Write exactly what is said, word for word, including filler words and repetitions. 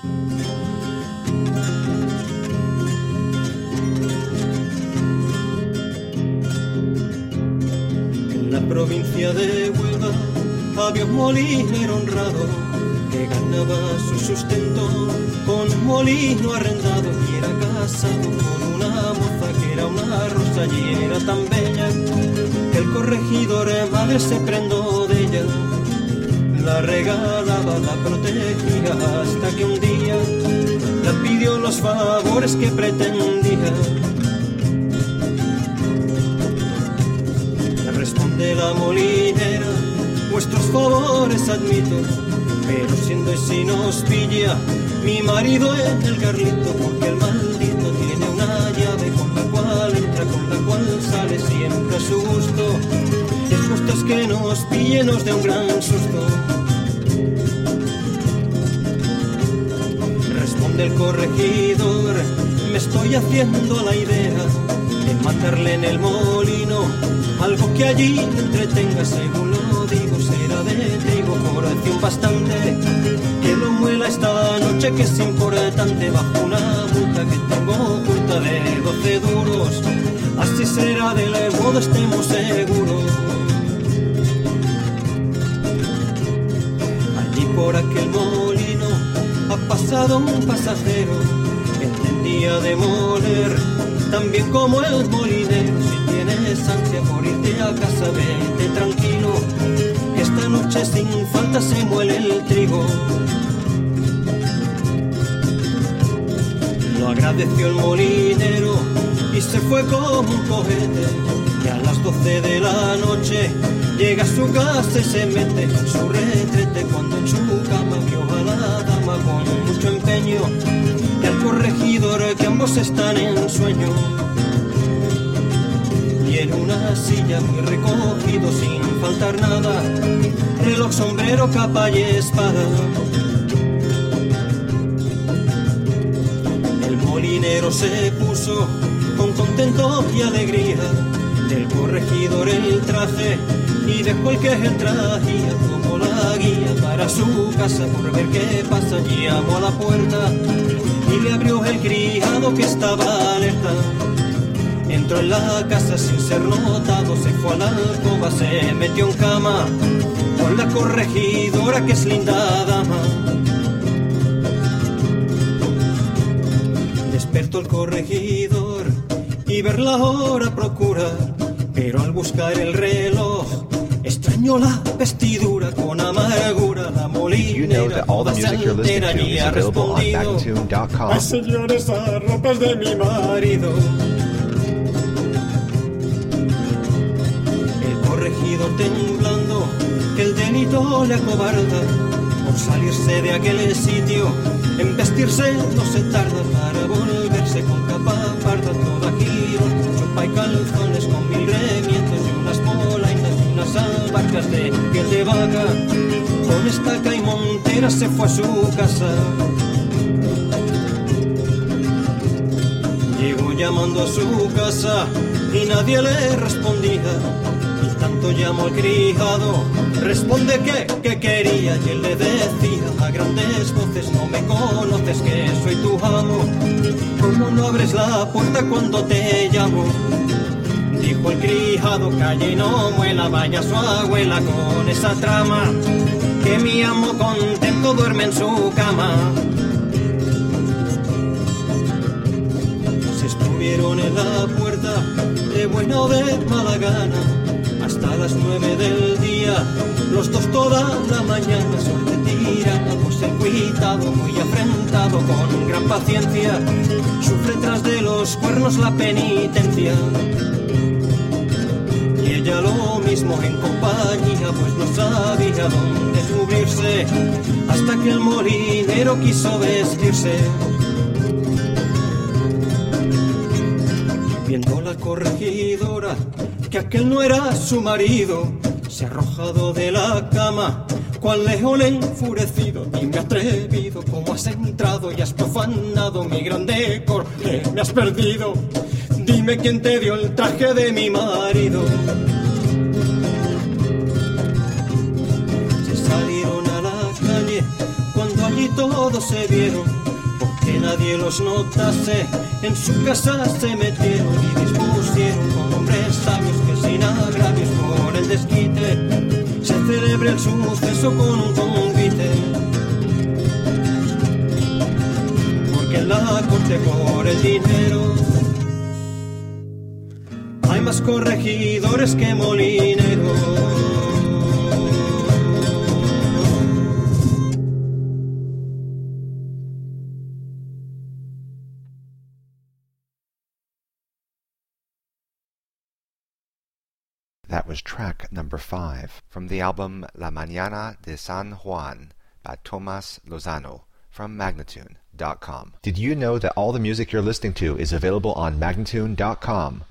En la provincia de Huelva había un molinero honrado que ganaba su sustento con un molino arrendado y era casado con una moza que era una rosa y era tan bella que el corregidor madre se prendó de ella. La regalaba, la protegía hasta que un día la pidió los favores que pretendía. Le responde la molinera: vuestros favores admito, pero siendo así nos pilla mi marido en el garlito, porque el maldito tiene una llave con la cual entra, con la cual sale siempre a su gusto. Y el justo es que nos pille, nos dé un gran susto. Responde el corregidor: me estoy haciendo la idea de mandarle en el molino algo que allí entretenga, según lo digo será de trigo, porción bastante, que lo muela esta noche que es importante, bajo una multa que tengo oculta de doce duros, así será del modo estemos seguros. Allí por aquel molino ha pasado un pasajero que entendía de moler también como el molinero. Si tienes ansia por irte a casa, vete tranquilo, que esta noche sin falta se muele el trigo. Lo agradeció el molinero y se fue como un cohete, y a las doce de la noche llega a su casa y se mete en su retrete, cuando en su cama vio a la dama con mucho empeño y al corregidor, que ambos están en sueño. Y en una silla muy recogido sin faltar nada, reloj, sombrero, capa y espada. El molinero se puso con contento y alegría del corregidor el traje y dejó el que él traía como la guía para su casa por ver qué pasa. Llamó a la puerta y le abrió el criado que estaba alerta. Entró en la casa sin ser notado, se fue a la alcoba, se metió en cama con la corregidora que es linda dama. Despertó el corregidor y ver la hora procura, pero al buscar el reloj extrañó la vestidura. Con amargura la molinera toda se altera y ha respondido: ay señor, esas ropas de mi marido. El corregidor temblando, que el delito le acobarda, por salirse de aquel sitio, en vestirse no se tarda, para volverse con capa parda, toda girón, chupa y calzones, con mil remientos y unas polainas y unas albarcas de piel de vaca, con estaca y montera se fue a su casa. Llegó llamando a su casa y nadie le respondía, y tanto llamó al criado: responde que, que quería. Y él le decía a grandes voces: no me conoces, que soy tu amo, ¿cómo no abres la puerta cuando te llamo? Dijo el criado: calle y no muela, vaya su abuela con esa trama, que mi amo contento duerme en su cama. Se estuvieron en la puerta de buena o de mala gana hasta las nueve del día, los dos toda la mañana. Suerte tirana, pues el cuitado muy afrentado, con gran paciencia sufre tras de los cuernos la penitencia. Y ella lo mismo en compañía, pues no sabía dónde cubrirse, hasta que el molinero quiso vestirse. Viendo la corregidora que aquel no era su marido, se ha arrojado de la cama cual león enfurecido. Dime atrevido, cómo has entrado y has profanado mi gran decor, que me has perdido. Dime quién te dio el traje de mi marido. Se salieron a la calle cuando allí todo todos se vieron, porque nadie los notase, en su casa se metieron y dispusieron con hombres sabios que sin agravios por el desquite se celebre el suceso con un convite. Porque en la corte por el dinero hay más corregidores que molineros. That was track number five from the album La Mañana de San Juan by Tomas Lozano from Magnatune dot com. Did you know that all the music you're listening to is available on Magnatune dot com?